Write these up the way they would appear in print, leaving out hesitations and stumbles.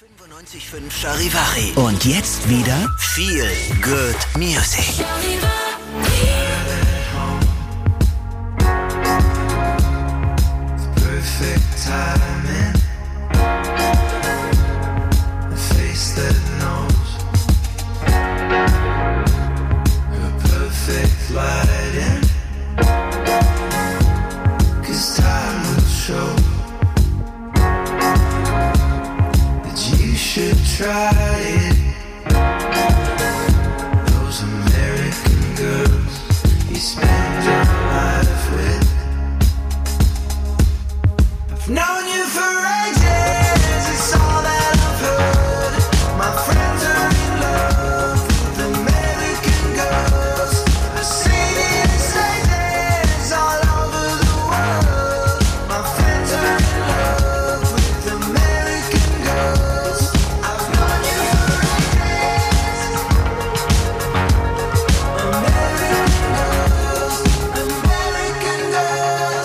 95.5 Charivari. Und jetzt wieder viel Good Music. Perfect timing. A face that knows. A perfect lighting. 'Cause time will show that you should try it. Those American girls you spend your life with. I've known you for ages, it's all that I've heard. My friends are in love with American girls. I've seen it ladies all over the world. My friends are in love with American girls. I've known you for ages. American girls, American girls.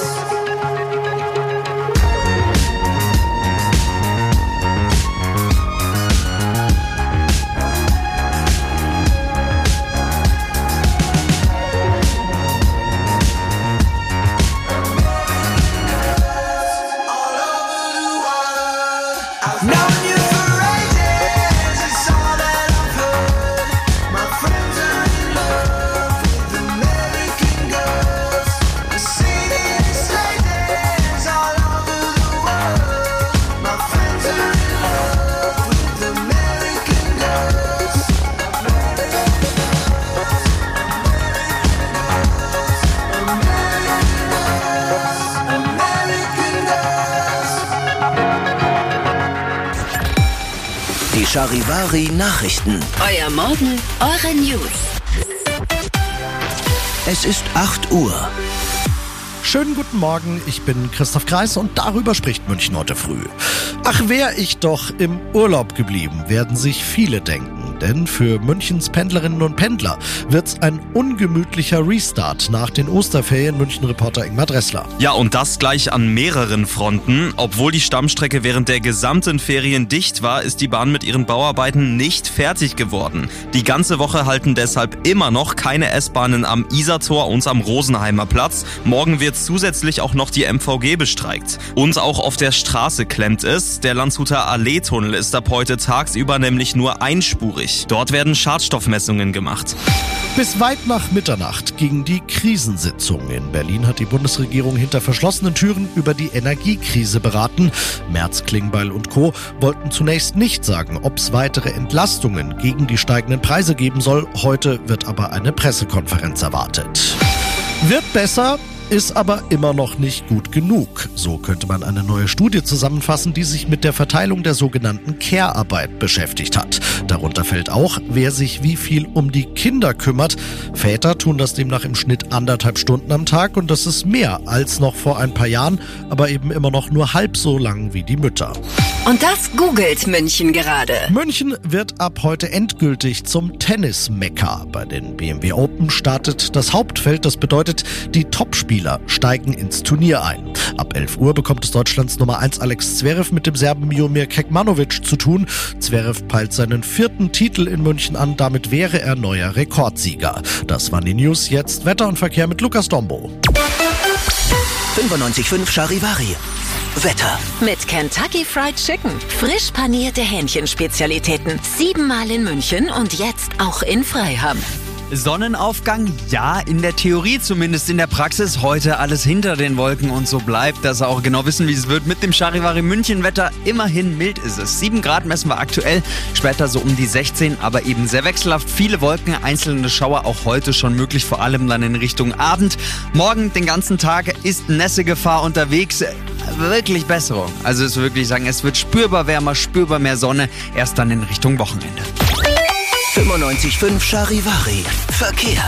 All over the world. I've known you for ages, it's all that I've heard. My friends are in love with American girls. I've seen it ladies all over the world. My friends are in love with American girls. American girls. Die Charivari Nachrichten. Euer Morgen, eure News. Es ist 8 Uhr. Schönen guten Morgen, ich bin Christoph Kreis und darüber spricht München heute früh. Ach, wär ich doch im Urlaub geblieben, werden sich viele denken. Denn für Münchens Pendlerinnen und Pendler wird's ein ungemütlicher Restart nach den Osterferien. München-Reporter Ingmar Dressler. Ja, und das gleich an mehreren Fronten. Obwohl die Stammstrecke während der gesamten Ferien dicht war, ist die Bahn mit ihren Bauarbeiten nicht fertig geworden. Die ganze Woche halten deshalb immer noch keine S-Bahnen am Isartor und am Rosenheimer Platz. Morgen wird zusätzlich auch noch die MVG bestreikt. Und auch auf der Straße klemmt es. Der Landshuter Allee-Tunnel ist ab heute tagsüber nämlich nur einspurig. Dort werden Schadstoffmessungen gemacht. Bis weit nach Mitternacht ging die Krisensitzung. In Berlin hat die Bundesregierung hinter verschlossenen Türen über die Energiekrise beraten. Merz, Klingbeil und Co. wollten zunächst nicht sagen, ob es weitere Entlastungen gegen die steigenden Preise geben soll. Heute wird aber eine Pressekonferenz erwartet. Wird besser, ist aber immer noch nicht gut genug. So könnte man eine neue Studie zusammenfassen, die sich mit der Verteilung der sogenannten Care-Arbeit beschäftigt hat. Darunter fällt auch, wer sich wie viel um die Kinder kümmert. Väter tun das demnach im Schnitt 1,5 Stunden am Tag und das ist mehr als noch vor ein paar Jahren, aber eben immer noch nur halb so lang wie die Mütter. Und das googelt München gerade. München wird ab heute endgültig zum Tennis-Mekka. Bei den BMW Open startet das Hauptfeld. Das bedeutet, die Topspieler steigen ins Turnier ein. Ab 11 Uhr bekommt es Deutschlands Nummer 1 Alex Zverev mit dem Serben Miomir Kekmanovic zu tun. Zverev peilt seinen 4. Titel in München an. Damit wäre er neuer Rekordsieger. Das waren die News. Jetzt Wetter und Verkehr mit Lukas Dombo. 95.5 Charivari. Wetter. Mit Kentucky Fried Chicken. Frisch panierte Hähnchenspezialitäten. 7-mal in München und jetzt auch in Freiham. Sonnenaufgang, ja, in der Theorie zumindest, in der Praxis heute alles hinter den Wolken und so bleibt das auch. Genau wissen, wie es wird mit dem Charivari München Wetter. Immerhin mild ist es. 7 Grad messen wir aktuell, später so um die 16, aber eben sehr wechselhaft. Viele Wolken, einzelne Schauer auch heute schon möglich, vor allem dann in Richtung Abend. Morgen den ganzen Tag ist Nässegefahr unterwegs. Wirklich Besserung. Also es wirklich sagen, es wird spürbar wärmer, spürbar mehr Sonne, erst dann in Richtung Wochenende. 95.5 Charivari. Verkehr.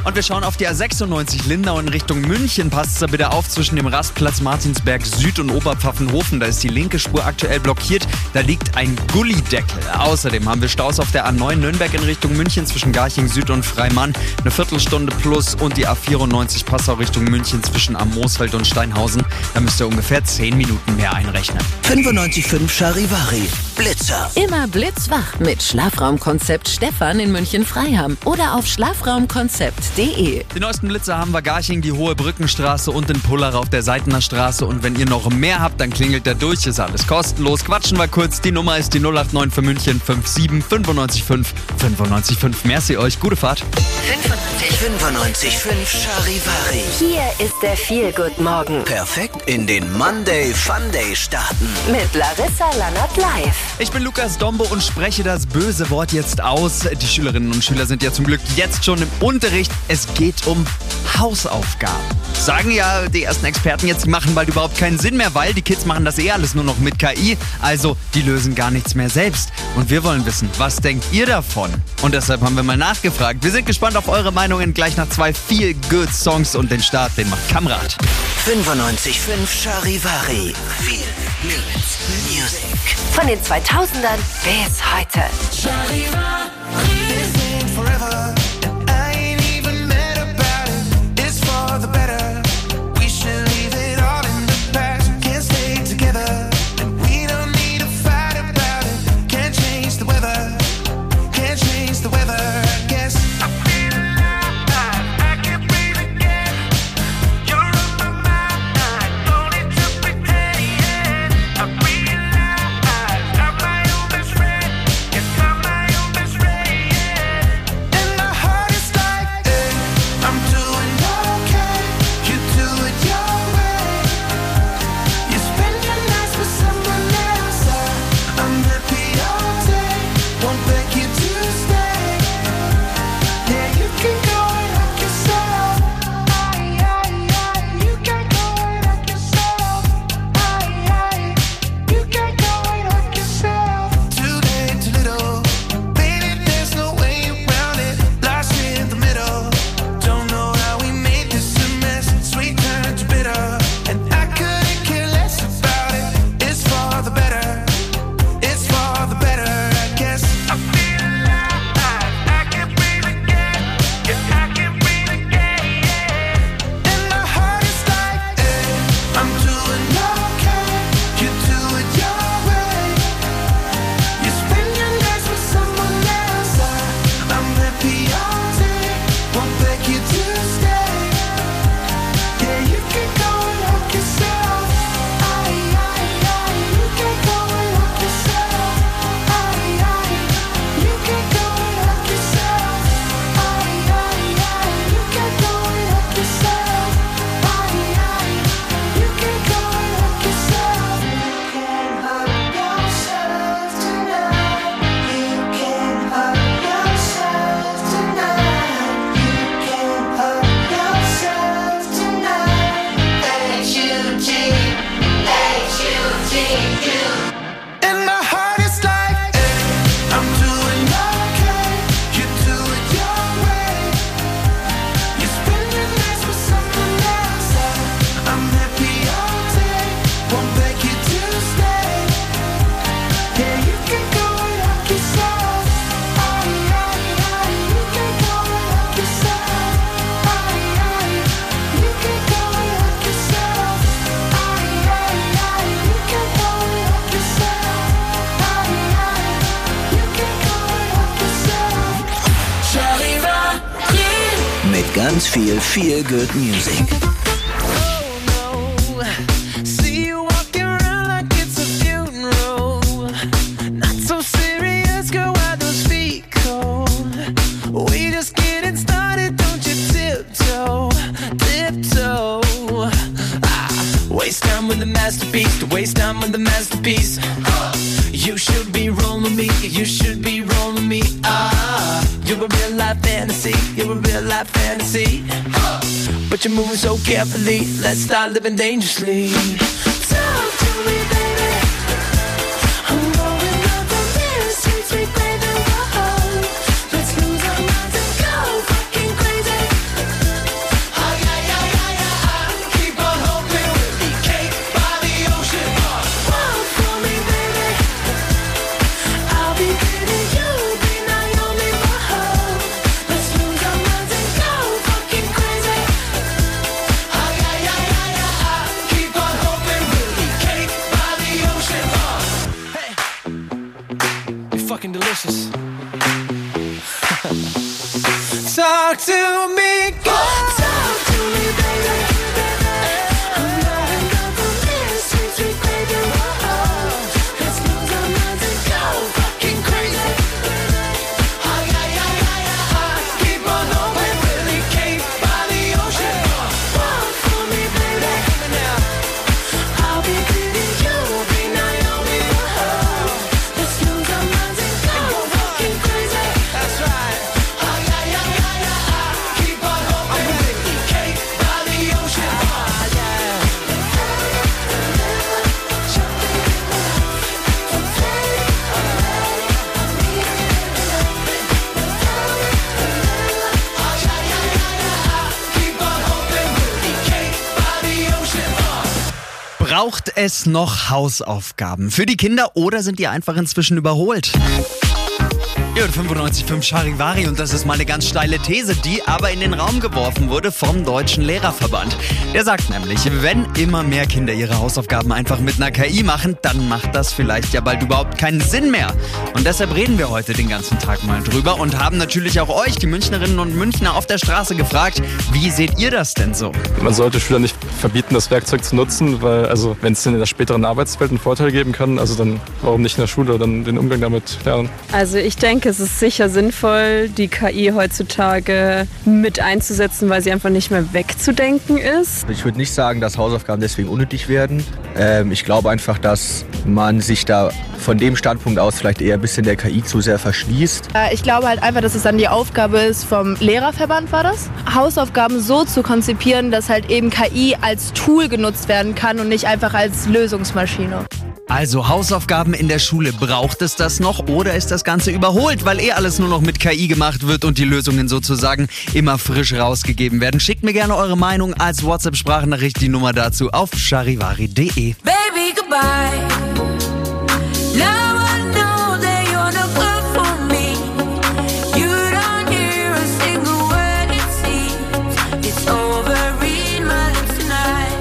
Und wir schauen auf die A96 Lindau in Richtung München. Passt da bitte auf zwischen dem Rastplatz Martinsberg Süd und Oberpfaffenhofen. Da ist die linke Spur aktuell blockiert. Da liegt ein Gullideckel. Außerdem haben wir Staus auf der A9 Nürnberg in Richtung München zwischen Garching Süd und Freimann. Eine Viertelstunde plus und die A94 Passau Richtung München zwischen am Moosfeld und Steinhausen. Da müsst ihr ungefähr 10 Minuten mehr einrechnen. 95.5 Charivari. Blitzer. Immer blitzwach mit Schlafraumkonzept Stefan in München-Freiham oder auf schlafraumkonzept.de. Die neuesten Blitzer haben wir Garching, die Hohe Brückenstraße und den Pullach auf der Seitener Straße. Und wenn ihr noch mehr habt, dann klingelt der durch. Ist alles kostenlos. Quatschen wir kurz. Die Nummer ist die 089 für München 57 955 955. Merci euch. Gute Fahrt. 95.5 Charivari. Hier ist der Feel-Good-Morgen Perfekt in den Monday Funday starten. mit Larissa Lannert live. Ich bin Lukas Dombo und spreche das böse Wort jetzt aus. Die Schülerinnen und Schüler sind ja zum Glück jetzt schon im Unterricht. Es geht um Hausaufgaben. Sagen ja die ersten Experten jetzt, die machen bald überhaupt keinen Sinn mehr, weil die Kids machen das alles nur noch mit KI. Also die lösen gar nichts mehr selbst. Und wir wollen wissen, was denkt ihr davon? Und deshalb haben wir mal nachgefragt. Wir sind gespannt auf eure Meinungen gleich nach 2 Feel-Good-Songs und den Start, den macht Kamrat. 95.5 Charivari. Feel Good Music. Von den 2000ern bis heute. This ain't forever, and I ain't even mad about it. It's for the better. We should leave it all in the past. Can't stay together, and we don't need to fight about it. Can't change the weather, can't change the weather. I guess I feel alive, I can breathe again. You're on my mind, don't need to pretend. I realize I'm my own best friend. Yes, I'm my own best friend. And my heart is like, I'm doing okay. You do it your way. You spend your nights with someone else. I'm happy all day. Won't beg you to stay. Yeah, you can go and rock yourself. You can go and rock yourself. You can go and rock yourself. Too late, too little. Baby, there's no way around it. Lost in the middle. Don't know how we made this a mess. Sweet turned to bitter. And I couldn't care less about it. It's for the better. It's for the better, I guess. I feel alive. I can breathe again. Yeah, I can breathe again. Yeah. And my heart is like, I'm doing okay. You do it your way. You spend your nights with someone else. I'm happy all day. Won't beg you to stay. Yeah, you can go and rock yourself. You can go and rock yourself. You can go and rock yourself. You can go and rock yourself. You can go and rock yourself. You can hurt yourself tonight. You can hurt yourself tonight. You can hurt yourself tonight. H-U-G, and my heart is like, I'm doing okay. You do it your way. You spend your nights with someone else. I'm happy all day. Won't beg you to stay. Yeah, you can go and rock yourself. You can go and rock yourself. You can go and rock yourself. You can go and rock yourself. You can go and rock yourself. Charivari. Mit ganz viel Feel Good Music. See you walking around like it's a funeral. Not so serious, girl, why those feet cold? We just getting started, don't you tiptoe, tiptoe. Waste time with the masterpiece, to waste time with the masterpiece. You should be rolling me, you should be rolling me. You're a real life fantasy, you're a real life fantasy. But you're moving so carefully, let's start living dangerously. Talk to me, baby. I'm going up on this sweet, sweet baby. Whoa. Let's lose our minds and go fucking crazy. fucking delicious. Talk to me, girl. Talk to me, baby. I'm loving the this sweet, sweet baby. Oh, let's lose our minds and go fucking crazy. Oh, yeah, yeah, yeah, yeah. Keep on hoping, really came by the ocean. Walk for me, baby. I'll be Diddy, you'll be Naomi. Oh, let's lose our minds and go fucking crazy. That's right. Oh, yeah, yeah, yeah, yeah. Keep on hoping, really came by the ocean. Oh, yeah. Keep on hoping, really came by the ocean. Braucht es noch Hausaufgaben für die Kinder oder sind die einfach inzwischen überholt? Ihr hört 95.5 Charivari und das ist mal eine ganz steile These, die aber in den Raum geworfen wurde vom Deutschen Lehrerverband. Der sagt nämlich, wenn immer mehr Kinder ihre Hausaufgaben einfach mit einer KI machen, dann macht das vielleicht ja bald überhaupt keinen Sinn mehr. Und deshalb reden wir heute den ganzen Tag mal drüber und haben natürlich auch euch, die Münchnerinnen und Münchner, auf der Straße gefragt, wie seht ihr das denn so? Man sollte Schülern nicht verbieten, das Werkzeug zu nutzen, weil also wenn es in der späteren Arbeitswelt einen Vorteil geben kann, also dann warum nicht in der Schule dann den Umgang damit lernen? Also ich denke, es ist sicher sinnvoll, die KI heutzutage mit einzusetzen, weil sie einfach nicht mehr wegzudenken ist. Ich würde nicht sagen, dass Hausaufgaben deswegen unnötig werden. Ich glaube einfach, dass man sich da von dem Standpunkt aus vielleicht eher ein bisschen der KI zu sehr verschließt. Ich glaube halt einfach, dass es dann die Aufgabe ist vom Lehrerverband, war das? Hausaufgaben so zu konzipieren, dass halt eben KI als Tool genutzt werden kann und nicht einfach als Lösungsmaschine. Also Hausaufgaben in der Schule, braucht es das noch oder ist das Ganze überholt, weil alles nur noch mit KI gemacht wird und die Lösungen sozusagen immer frisch rausgegeben werden? Schickt mir gerne eure Meinung als WhatsApp-Sprachnachricht, die Nummer dazu auf charivari.de. Baby, goodbye. Now I know that you're not good for me. You don't hear a single word it seems. It's over, read my lips tonight.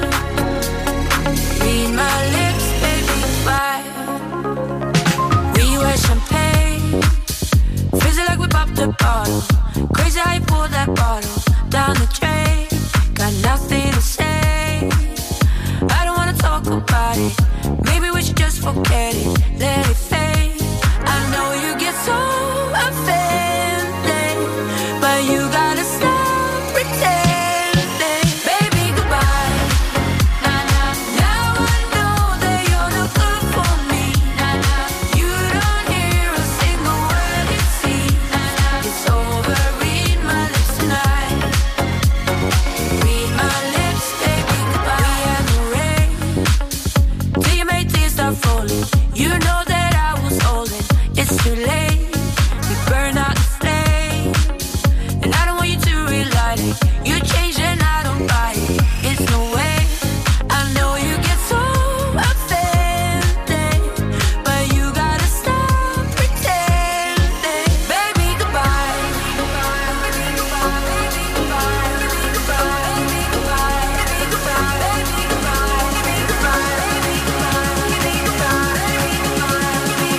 Read my lips, baby, goodbye. We were champagne, fizzy like we popped a bottle. Crazy how you pulled that bottle down the drain. Got nothing to say. I don't wanna talk about it. Maybe we should just forget it. Let it fade. I know you get so offended, but you gotta stop pretending. Baby, goodbye. Now I know that you're not good for me. You don't hear a single word it seems. It's over, read my lips tonight. Read my lips, baby, goodbye. We had no rain till you made tears start falling. You know that I was holding. It's too late. We burned out the flame, and I don't want you to relight it. You changed and I don't buy it. It's no way. I know you get so offended, but you gotta stop pretending. Baby, goodbye. Baby, goodbye. Baby, goodbye. Baby, goodbye. Baby, goodbye. Baby, goodbye. Baby, goodbye. Baby, goodbye. Baby, goodbye. Baby, goodbye. Baby,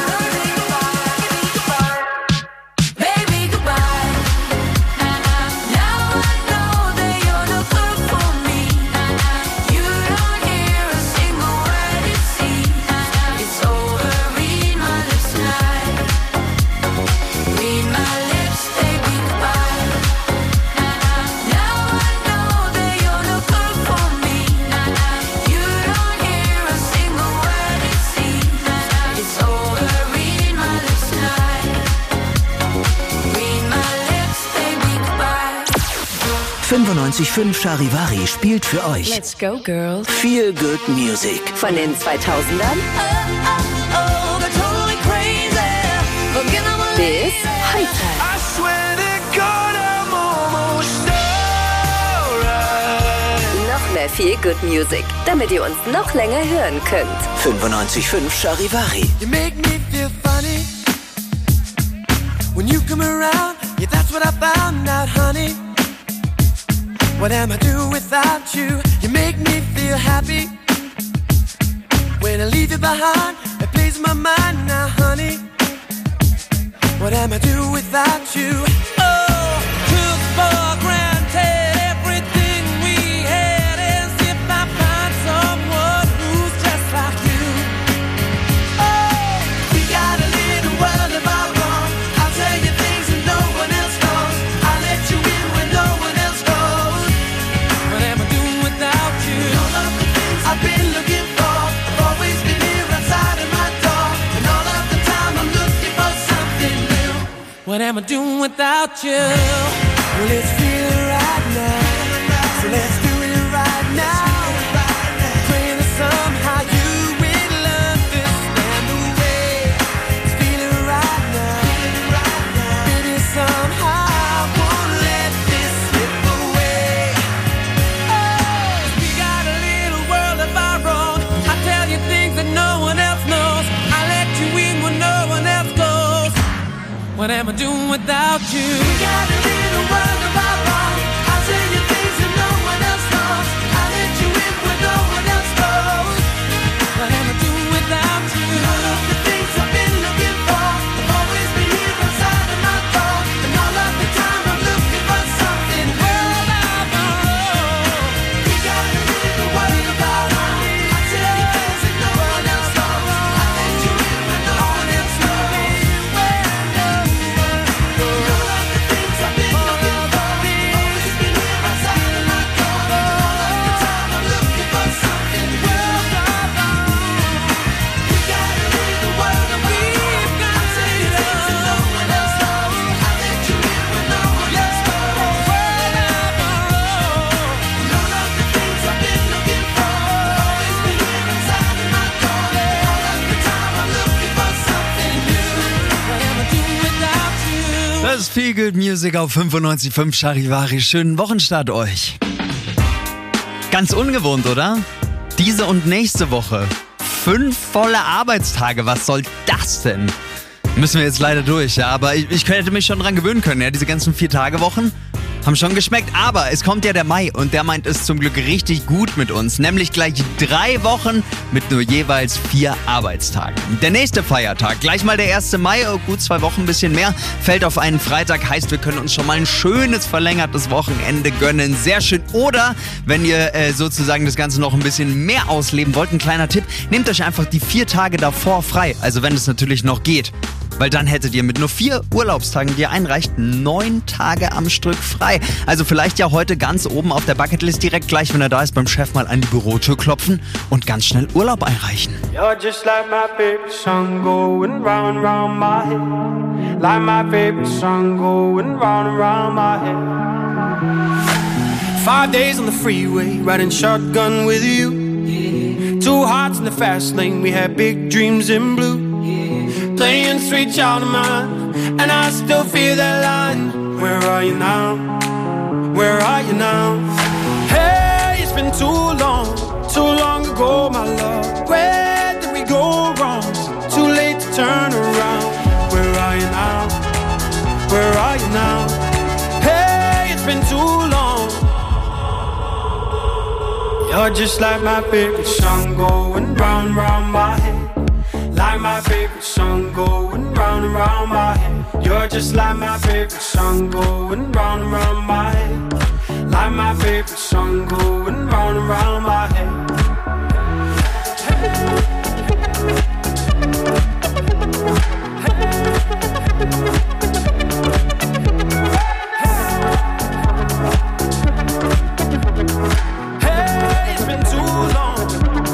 goodbye. Baby, goodbye. Now I know that you're not good for me. You don't hear a single word it seems. It's over, read my lips tonight. Read my lips, baby, goodbye. Now I know that you're not good for me. You don't hear a single word it seems. It's over, read my lips tonight. Read my lips, baby, goodbye. 95.5 Charivari spielt für euch Let's go, girls. Feel Good Music. Von den 2000ern Oh, they're totally crazy. Forget I'm a bis heute. I swear to God, I'm almost alright. Noch mehr Feel Good Music, damit ihr uns noch länger hören könnt. 95.5 Charivari. You make me feel funny when you come around. Yeah, that's what I found out, honey. What am I do without you? You make me feel happy when I leave you behind. It plays my mind now, honey. am I do without you? Oh, took for granted everything we had, as if I find someone who's just like you. Oh, we got a little world of our own. I'll tell you things that no one else knows. I'll let you in when no one else goes. What am I doing without you? All of the things I've been looking for, I've always been here outside of my door, and all of the time I'm looking for something new. What am I doing without you? Well, let's feel it right now. So let's do it right now. Praying that somehow you will understand the way. Let's feel it right now. Baby, somehow I won't let this slip away. Oh, we got a little world of our own. I tell you things that no one else knows. I let you in when no one else goes. What am I doing without you? We got a little world of our own. I'll tell you things that no one else knows. I let you in when no one else goes. What am I doing without you? All of the things I've been looking for, I've always been here outside of my door, and all of the time I'm looking for something new. We got a little world of our own. I'll tell you things that no one else knows. I let you in when no one else knows. All of the things I've been looking for, I've always been here outside of my door, and all of the time I'm looking for something new. We got a little world of our own. I'll tell you things that no one else knows. I let you in when no one else goes. And all of the things I've been looking for, I've always been here outside of my door, and all of the time I'm looking for something new. What am I doing without you? Das ist Feel Good Music auf 95.5 Charivari. Schönen Wochenstart euch. Ganz ungewohnt, oder? Diese und nächste Woche. 5 volle Arbeitstage. Was soll das denn? Müssen wir jetzt leider durch, ja. Aber ich hätte mich schon dran gewöhnen können, ja. Diese ganzen 4-Tage-Wochen haben schon geschmeckt. Aber es kommt ja der Mai und der meint es zum Glück richtig gut mit uns. Nämlich gleich 3 Wochen mit nur jeweils 4 Arbeitstagen. Der nächste Feiertag, gleich mal der 1. Mai, gut 2 Wochen, ein bisschen mehr, fällt auf einen Freitag. Heißt, wir können uns schon mal ein schönes verlängertes Wochenende gönnen. Sehr schön. Oder wenn ihr sozusagen das Ganze noch ein bisschen mehr ausleben wollt, ein kleiner Tipp, nehmt euch einfach die 4 Tage davor frei. Also wenn es natürlich noch geht. Weil dann hättet ihr mit nur 4 Urlaubstagen, die ihr einreicht, 9 Tage am Stück frei. Also vielleicht ja heute ganz oben auf der Bucketlist direkt gleich, wenn er da ist, beim Chef mal an die Bürotür klopfen und ganz schnell Urlaub einreichen. You're just like my favorite song going round and round my head. Like my favorite song going round and round my head. 5 days on the freeway, riding shotgun with you. 2 hearts in the fast lane, we had big dreams in blue. Playing Sweet Child of Mine, and I still feel that line. Where are you now? Where are you now? Hey, it's been too long ago, my love. Where did we go wrong? Too late to turn around. Where are you now? Where are you now? Hey, it's been too long. You're just like my favorite song going round, round my head. Like my favorite song going round and round my head. You're just like my favorite song going round and round my head. Like my favorite song going round and round my head. Hey, it's been too long.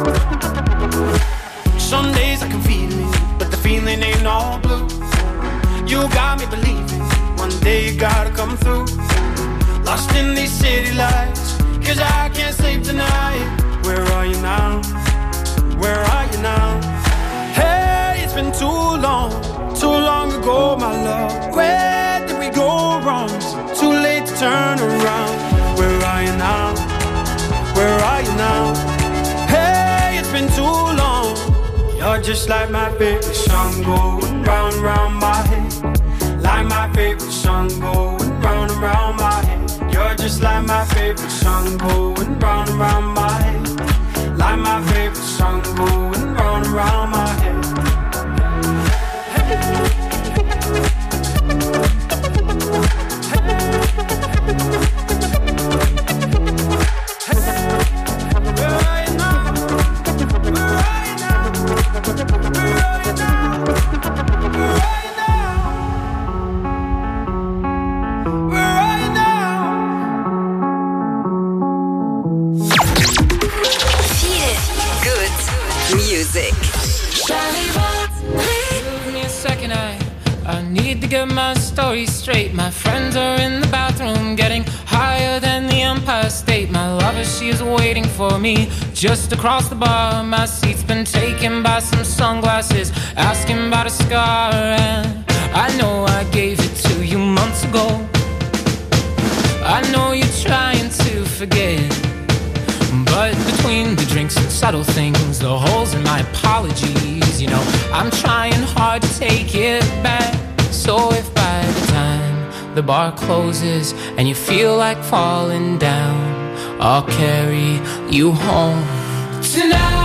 Some days I can feel it, but the feeling ain't all blue. You got me believing one day you gotta come through. Lost in these city lights, 'cause I can't sleep tonight. Where are you now? Where are you now? Hey, it's been too long ago, my love. Where did we go wrong? Too late to turn around. Where are you now? Where are you now? Hey, it's been too long. You're just like my favorite song going round and round my head. Like my favorite song going round and round my head. You're just like my favorite song going round and round my head. Like my favorite song going round and round my head. need to get my story straight. My friends are in the bathroom getting higher than the Empire State. My lover, she's waiting for me just across the bar. My seat's been taken by some sunglasses, asking about a scar. And I know I gave it to you months ago. I know you're trying to forget, but between the drinks and subtle things, the holes in my apologies, you know, I'm trying hard to take it back. So if by the time the bar closes and you feel like falling down, I'll carry you home tonight.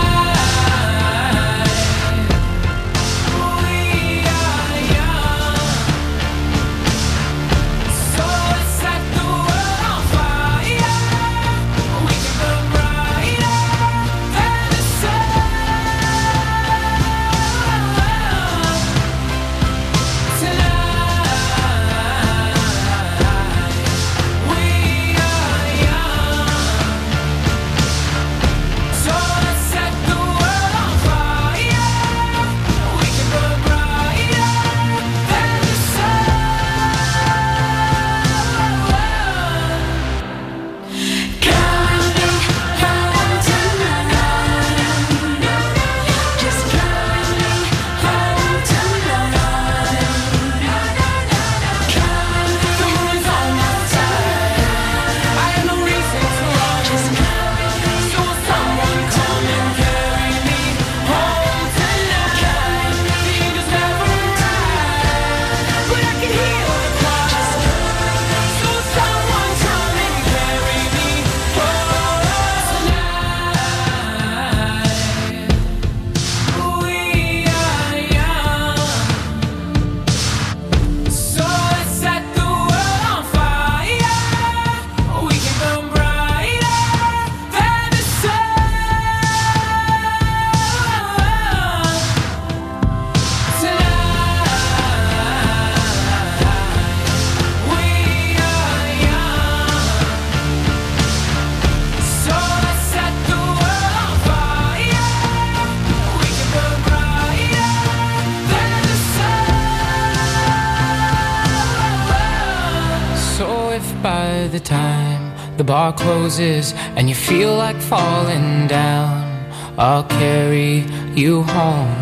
By the time the bar closes and you feel like falling down, I'll carry you home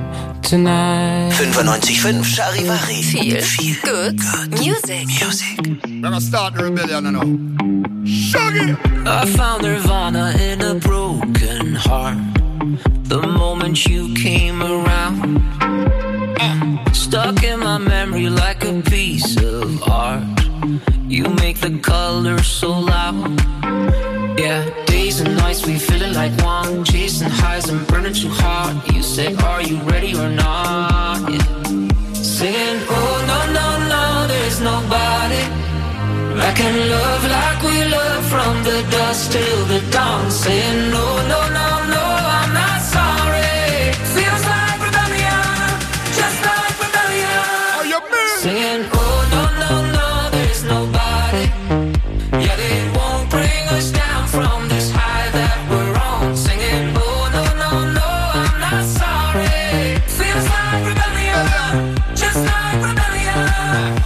tonight. 95.5 Charivari. Feel good music. Gonna start the rebellion now. Shaggy! I found Nirvana in a broken heart the moment you came around. Stuck in my memory like a piece of art. You make the colors so loud. Yeah, days and nights we feeling like one, chasing highs and burning too hard. You say, are you ready or not? Yeah. Singing, oh no, no, no, there's nobody I can love like we love from the dusk till the dawn. Saying, no, no, no, no, I'm not sorry. Feels like rebellion, just like rebellion. Are you mean? Singing, oh no, no, no, there's nobody. Yeah, they won't bring us down from this high that we're on. Singing, oh no, no, no, I'm not sorry. Feels like rebellion, just like rebellion.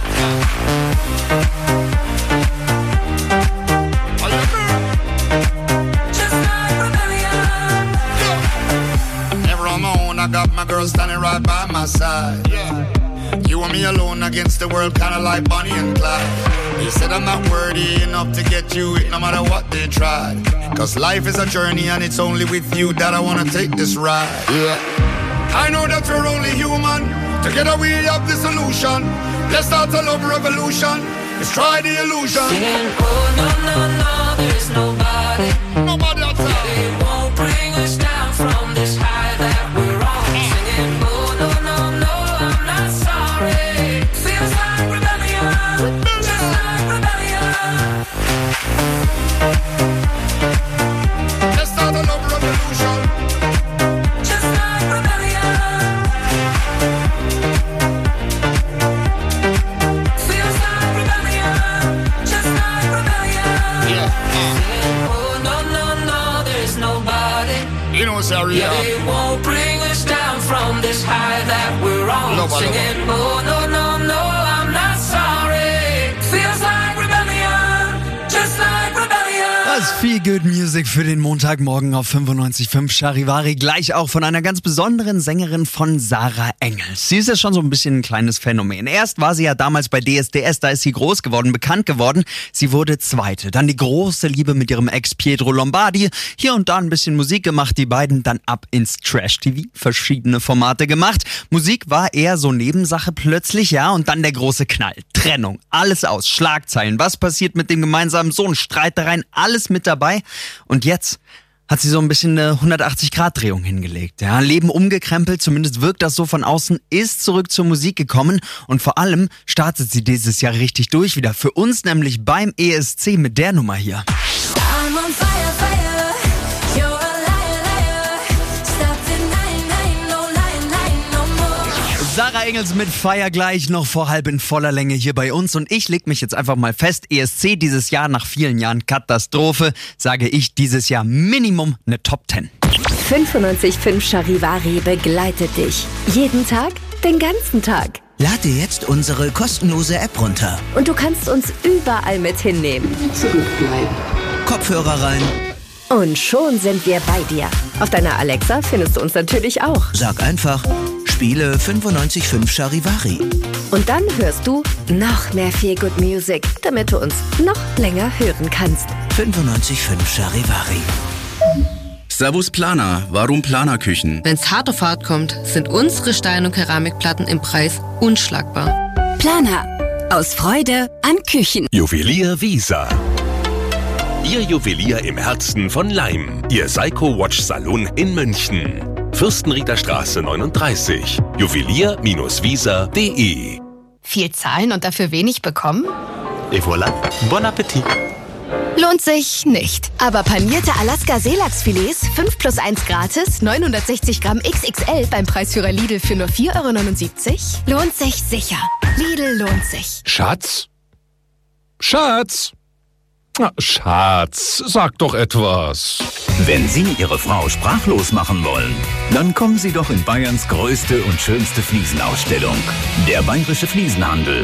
I got my girl standing right by my side. Yeah. You and me alone against the world, kinda like Bonnie and Clyde. They said I'm not worthy enough to get you it, no matter what they tried. Cause life is a journey and it's only with you that I wanna take this ride. Yeah. I know that we're only human. Together we have the solution. Let's start a love revolution. Let's try the illusion. Singing, oh no, no, no, there's nobody. Nobody outside. They won't bring us down from this high that we're on. Singing, oh no, no, no, I'm not sorry. Feels like rebellion, just like rebellion. Let's start a love revolution. Just like rebellion. Feels like rebellion, just like rebellion. Yeah. Singing, oh no, no, no, there's nobody. You know, sorry, yeah, they won't bring us down from this high that we're on. Nobody. Singing, oh no, no, no. know I'm not sorry. Feels like rebellion, just like rebellion. Das ist viel Good Music für den Montagmorgen auf 95.5 Charivari. Gleich auch von einer ganz besonderen Sängerin von Sarah Engels. Sie ist ja schon so ein bisschen ein kleines Phänomen. Erst war sie ja damals bei DSDS, da ist sie groß geworden, bekannt geworden. Sie wurde Zweite. Dann die große Liebe mit ihrem Ex Pietro Lombardi. Hier und da ein bisschen Musik gemacht, die beiden dann ab ins Trash-TV. Verschiedene Formate gemacht. Musik war eher so Nebensache plötzlich, ja. Und dann der große Knall. Trennung. Alles aus. Schlagzeilen. Was passiert mit dem gemeinsamen Sohn? Streitereien. Alles mit dabei. Und jetzt hat sie so ein bisschen eine 180-Grad-Drehung hingelegt. Ja, Leben umgekrempelt, zumindest wirkt das so von außen, ist zurück zur Musik gekommen und vor allem startet sie dieses Jahr richtig durch wieder. Für uns nämlich beim ESC mit der Nummer hier. I'm on fire, fire. You're a liar, liar. Stop denying, no lying, no more. Sarah Engels mit Fire gleich noch vor halb in voller Länge hier bei uns und ich leg mich jetzt einfach mal fest, ESC dieses Jahr nach vielen Jahren Katastrophe, sage ich dieses Jahr Minimum eine Top 10. 95.5 Charivari begleitet dich. Jeden Tag, den ganzen Tag. Lad dir jetzt unsere kostenlose App runter. Und du kannst uns überall mit hinnehmen. Kopfhörer rein. Und schon sind wir bei dir. Auf deiner Alexa findest du uns natürlich auch. Sag einfach, spiele 95.5 Charivari. Und dann hörst du noch mehr Feel Good Music, damit du uns noch länger hören kannst. 95.5 Charivari. Servus Planer, warum Planerküchen? Wenn's hart auf hart kommt, sind unsere Stein- und Keramikplatten im Preis unschlagbar. Planer. Aus Freude an Küchen. Juwelier Wiesa. Ihr Juwelier im Herzen von Leim. Ihr Seiko Watch Salon in München. Fürstenrieder Straße 39. Juwelier-wiesa.de. Viel zahlen und dafür wenig bekommen? Et voilà. Bon Appetit. Lohnt sich nicht. Aber panierte Alaska-Seelachsfilets 5+1 gratis, 960 Gramm XXL beim Preisführer Lidl für nur 4,79 €? Lohnt sich sicher. Lidl lohnt sich. Schatz? Schatz? Na, Schatz, sag doch etwas. Wenn Sie Ihre Frau sprachlos machen wollen, dann kommen Sie doch in Bayerns größte und schönste Fliesenausstellung. Der Bayerische Fliesenhandel.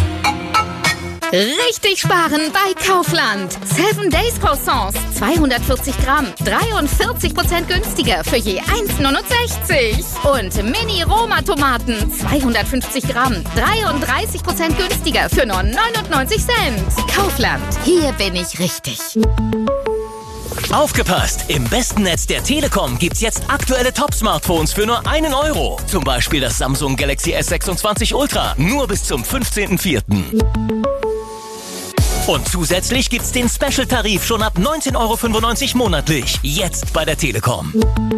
Richtig sparen bei Kaufland. 7 Days Croissants, 240 Gramm, 43% günstiger für je 1,69 €. Und Mini-Roma-Tomaten, 250 Gramm, 33% günstiger für nur 99 Cent. Kaufland, hier bin ich richtig. Aufgepasst! Im besten Netz der Telekom gibt's jetzt aktuelle Top-Smartphones für nur 1 €. Zum Beispiel das Samsung Galaxy S26 Ultra, nur bis zum 15.04. Und zusätzlich gibt's den Special-Tarif schon ab 19,95 € monatlich. Jetzt bei der Telekom.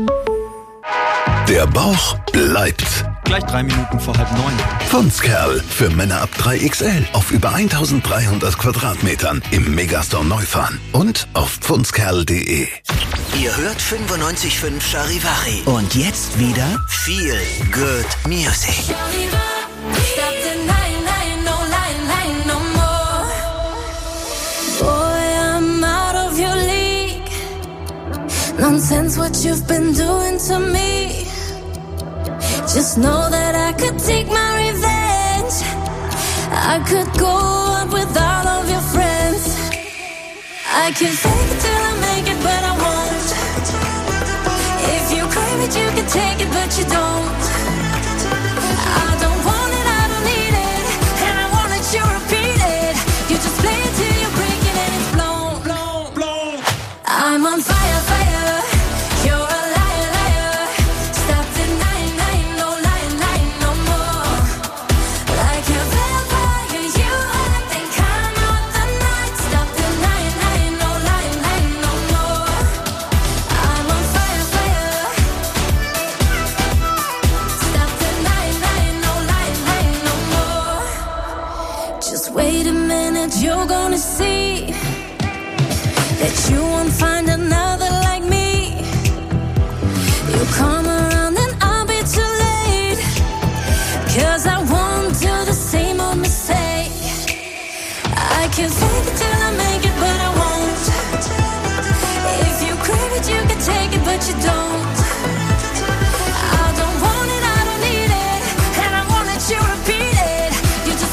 Der Bauch bleibt. Gleich 3 Minuten vor 8:30. Pfundskerl für Männer ab 3XL auf über 1300 Quadratmetern im Megastore Neufahren und auf pfundskerl.de. Ihr hört 95.5 Charivari. Und jetzt wieder Feel Good Music. Stop denying, no lying, no more. Boy, I'm out of your league. Nonsense what you've been doing to me. Just know that I could take my revenge. I could go up with all of your friends. I can fake it till I make it, but I won't. If you crave it, you can take it, but you don't. I don't want it, I don't need it, and I won't let you repeat it. You just play it till you break it and it's blown, blown, blown. I'm on fire, fire. You're a liar, liar. Stop denying, no lying, no more. Like a vampire, you act and come out the night. Stop denying, no lying, no more. I'm on fire, fire. Stop denying, no lying, no more. Just wait a minute, you're gonna see that you won't find another like me. You come around and I'll be too late, 'cause I won't do the same old mistake. I can fake it till I make it, but I won't. If you crave it, you can take it, but you don't. I don't want it, I don't need it, and I won't let you repeat it. You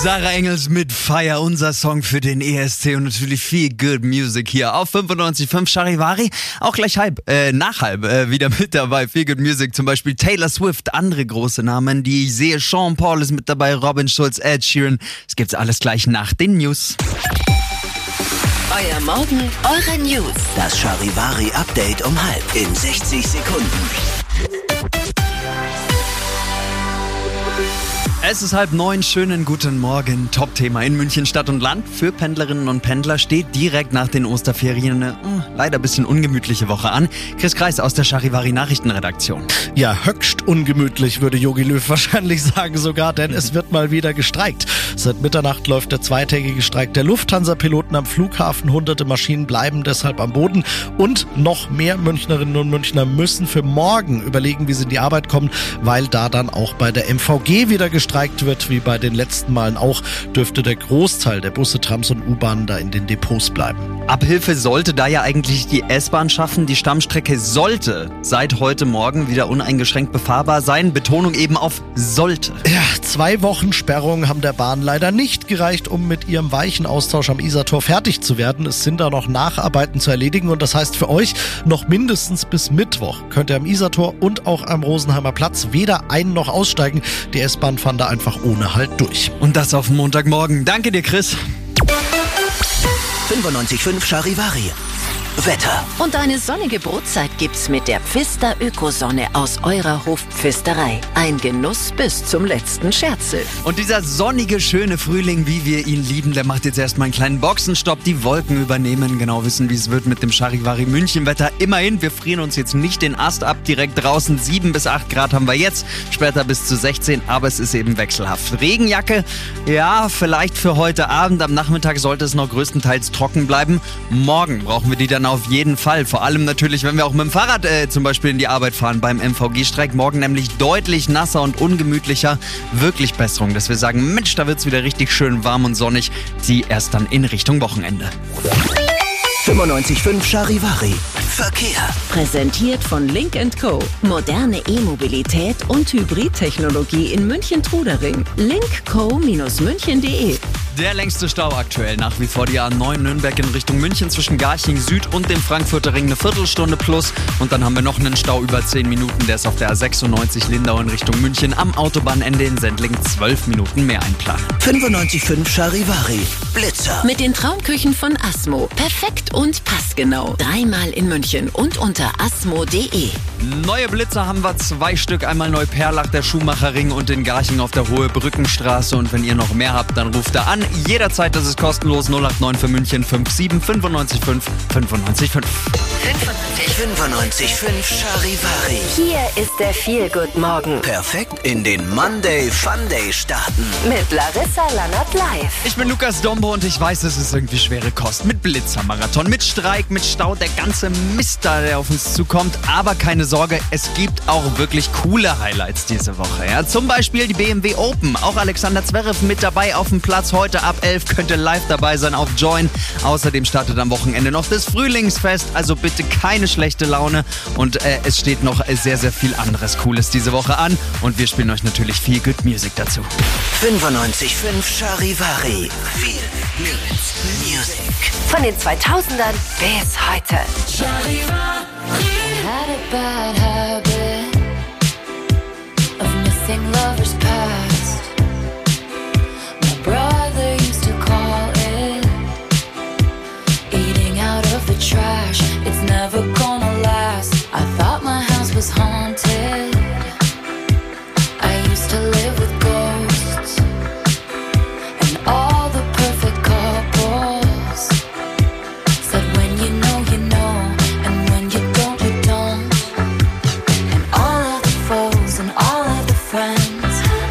Sarah Engels mit Fire, unser Song für den ESC und natürlich viel Good Music hier auf 95.5 Charivari. Auch gleich nach halb wieder mit dabei. Viel Good Music, zum Beispiel Taylor Swift, andere große Namen, die ich sehe. Sean Paul ist mit dabei, Robin Schulz, Ed Sheeran. Das gibt's alles gleich nach den News. Euer Morgen, eure News. Das Charivari-Update um 12 in 60 Sekunden. Es ist 8:30, schönen guten Morgen. Top-Thema in München Stadt und Land für Pendlerinnen und Pendler steht direkt nach den Osterferien eine leider ein bisschen ungemütliche Woche an. Chris Kreis aus der Charivari Nachrichtenredaktion. Ja, höchst ungemütlich, würde Jogi Löw wahrscheinlich sagen sogar, denn es wird mal wieder gestreikt. Seit Mitternacht läuft der zweitägige Streik der Lufthansa-Piloten am Flughafen. Hunderte Maschinen bleiben deshalb am Boden. Und noch mehr Münchnerinnen und Münchner müssen für morgen überlegen, wie sie in die Arbeit kommen, weil da dann auch bei der MVG wieder gestreikt wird, wie bei den letzten Malen auch, dürfte der Großteil der Busse, Trams und U-Bahnen da in den Depots bleiben. Abhilfe sollte da ja eigentlich die S-Bahn schaffen. Die Stammstrecke sollte seit heute Morgen wieder uneingeschränkt befahrbar sein. Betonung eben auf sollte. Ja, 2 Wochen Sperrung haben der Bahn leider nicht gereicht, um mit ihrem Weichenaustausch am Isartor fertig zu werden. Es sind da noch Nacharbeiten zu erledigen und das heißt für euch noch mindestens bis Mittwoch könnt ihr am Isartor und auch am Rosenheimer Platz weder ein- noch aussteigen. Die S-Bahn fahren da einfach ohne Halt durch. Und das auf Montagmorgen. Danke dir, Chris. 95.5 Charivari. Wetter. Und eine sonnige Brotzeit gibt's mit der Pfister Ökosonne aus eurer Hofpfisterei. Ein Genuss bis zum letzten Scherzel. Und dieser sonnige, schöne Frühling, wie wir ihn lieben, der macht jetzt erstmal einen kleinen Boxenstopp. Die Wolken übernehmen, genau wissen, wie es wird mit dem Charivari München Wetter. Immerhin, wir frieren uns jetzt nicht den Ast ab, direkt draußen. 7 bis 8 Grad haben wir jetzt, später bis zu 16, aber es ist eben wechselhaft. Regenjacke, ja, vielleicht für heute Abend. Am Nachmittag sollte es noch größtenteils trocken bleiben. Morgen brauchen wir die dann auf jeden Fall. Vor allem natürlich, wenn wir auch mit dem Fahrrad zum Beispiel in die Arbeit fahren beim MVG-Streik. Morgen nämlich deutlich nasser und ungemütlicher. Wirklich Besserung, dass wir sagen, Mensch, da wird's wieder richtig schön warm und sonnig. Die erst dann in Richtung Wochenende. 95.5 Charivari. Verkehr. Präsentiert von Link & Co. Moderne E-Mobilität und Hybridtechnologie in München-Trudering. linkco-münchen.de. Der längste Stau aktuell nach wie vor die A9 Nürnberg in Richtung München zwischen Garching Süd und dem Frankfurter Ring, eine Viertelstunde plus. Und dann haben wir noch einen Stau über 10 Minuten, der ist auf der A96 Lindau in Richtung München. Am Autobahnende in Sendling 12 Minuten mehr einplanen. 95.5 Charivari. Blitzer. Mit den Traumküchen von Asmo. Perfekt und passgenau. 3-mal in München und unter asmo.de. Neue Blitzer haben wir 2 Stück. Einmal Neuperlach, der Schuhmacherring und in Garching auf der Hohe Brückenstraße. Und wenn ihr noch mehr habt, dann ruft da an. Jederzeit, das ist kostenlos. 089 für München 57 95 5 95 5. 95.5 Charivari. Hier ist der Feel-Good-Morgen. Perfekt in den Monday Funday starten. Mit Larissa Lannert live. Ich bin Lukas Dombo und ich weiß, es ist irgendwie schwere Kost. Mit Blitzermarathon, mit Streik, mit Stau, der ganze Mist da, der auf uns zukommt. Aber keine Sorge, es gibt auch wirklich coole Highlights diese Woche. Ja? Zum Beispiel die BMW Open. Auch Alexander Zverev mit dabei auf dem Platz. Heute ab 11 könnt ihr live dabei sein auf Join. Außerdem startet am Wochenende noch das Frühlingsfest. Also bitte keine schlechte Laune. Und es steht noch sehr, sehr viel anderes Cooles diese Woche an. Und wir spielen euch natürlich viel Good Music dazu. 95.5 Charivari. Viel Good Music. Von den 2000ern bis heute. Had a bad habit of missing lovers past. My brother used to call it eating out of the trash. It's never gonna last. I thought my house was haunted. I used to live with ghosts and all the perfect couples said when you know, you know, and when you don't, you don't. And all of the foes and all of the friends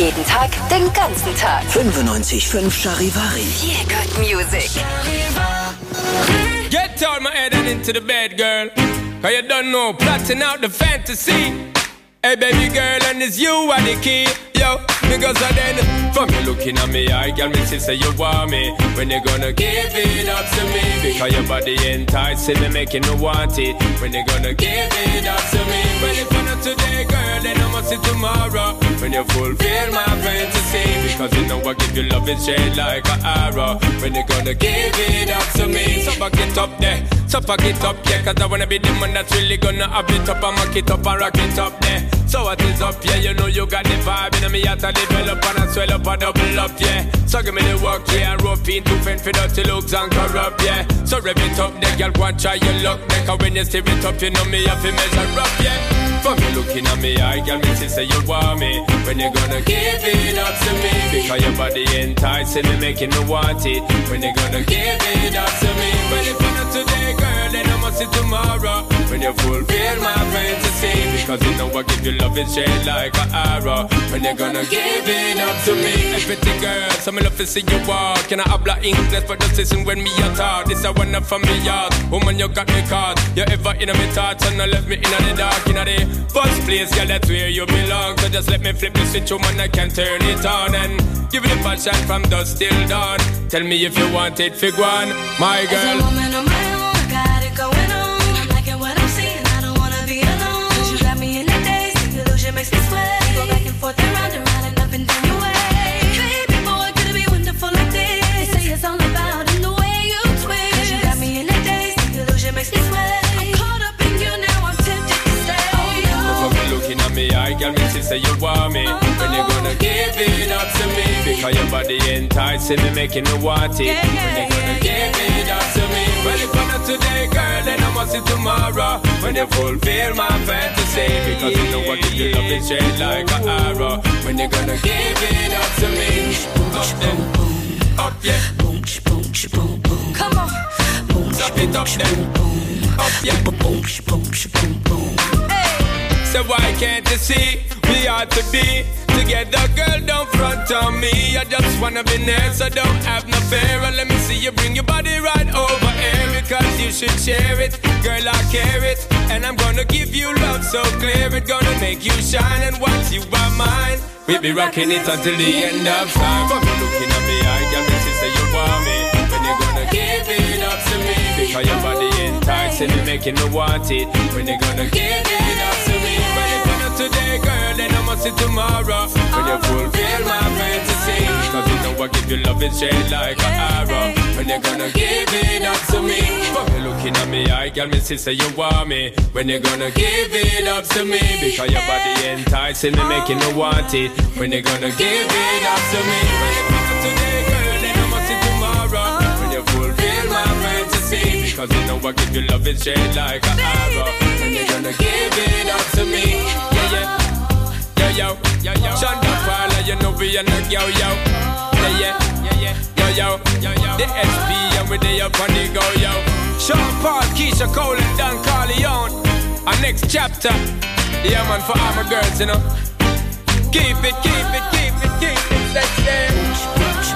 Jeden Tag, den ganzen Tag. 95.5 Charivari. Feel Good Music. Get out my head and into the bed, girl. Cause you don't know, plotting out the fantasy. Hey baby girl, and it's you are the key. Yo, because then from you looking at me, I can me say you want me. When you gonna give it up to me? Because your body enticing me, making me want it. When you gonna give it up to me? Well, if not today, girl, then I must see tomorrow. When you fulfill my fantasy, because you know I give you love it straight like an arrow. When you gonna give it up to me? So back it up there, so pack it up, yeah. Cause I wanna be the man that's really gonna have it up and mock it up and rock it up there. So what is up, yeah, you know you got the vibe. And me have to develop and swell up and double up, yeah. So give me the work, yeah, and rope in to fend for dirty looks and corrupt, yeah. So rev it up, the girl, go and try your luck. Cause when you steer it up, you know me have to measure up, yeah. For me looking at me, I can me say you want me. When you gonna give it up to me? Because your body enticing me, making me want it. When you gonna give it up to me? Well, if not today, girl, then I must see tomorrow. When you fulfill my fantasy, because you know I give you love it straight like an arrow. When you gonna give it up to me? Everything, girl, so me love to see you walk. Can I habla English, but just listen when me a talk. This a one up from me yard. Woman, you got me caught. You ever in my thoughts and I left me in the dark, in the first place, girl, that's where you belong. So just let me flip the switch, woman, I can turn it on and give it a passion from dusk till dawn. Tell me if you want it, fig one, my girl. As a woman on my own, I got it going on. I'm liking what I'm seeing, I don't wanna be alone. 'Cause you got me in the daze, the illusion makes me sweat. Go back and forth and round and up and down your way. Baby boy, could it be wonderful like this? They say it's all about in the way you twist. 'Cause you got me in the daze, the illusion makes me sweat. I'm caught up in you now, I'm tempted to stay. For me looking at me, I can me say you want me. When you gonna give it up to me? Because your body enticing me, making me want it. When you gonna give it up to me? Well, if not today, girl, then I must see tomorrow. When you fulfill my fantasy, because you know I give you love it straight like an arrow. When you gonna give it up to me? Up then, up yeah. Boom, boom, boom, boom. Come on. Boom, stop it up then, up yeah. Boom, boom, boom, boom. So why can't you see we ought to be together, girl, don't front on me. I just wanna be near, so don't have no fear. And let me see you bring your body right over here, because you should share it, girl, I care it. And I'm gonna give you love so clear, it's gonna make you shine. And once you are mine, we'll be rocking it until the end of time. But looking at me, I got me to say you want me. When you gonna give it up to me? Because your body enticing me, making me want it. When you gonna give it up to me? Well, if not today, girl, then I must see tomorrow. When you fulfill my fantasy, because you know I give you love it straight like an arrow. When you gonna give it up to me? But you looking at me, I got me sister, you want me. When you gonna give it up to me? Because your body enticing me, making me want it. When you gonna give it up to me? Well, if not today, girl, then I must see tomorrow. When you fulfill my fantasy, because you know I give you love it straight like an arrow. When you gonna give it up to me? Yeah, yeah. Yo, yo, yo, Shonda Paula, you know we are not yo, yo. Yeah, yeah, yo, yo, the SB and we they up on the go, yo. Sean Paul, Keisha Cole and Don Corleone. Our next chapter, yeah man, for all my girls, you know. Keep it, let's dance.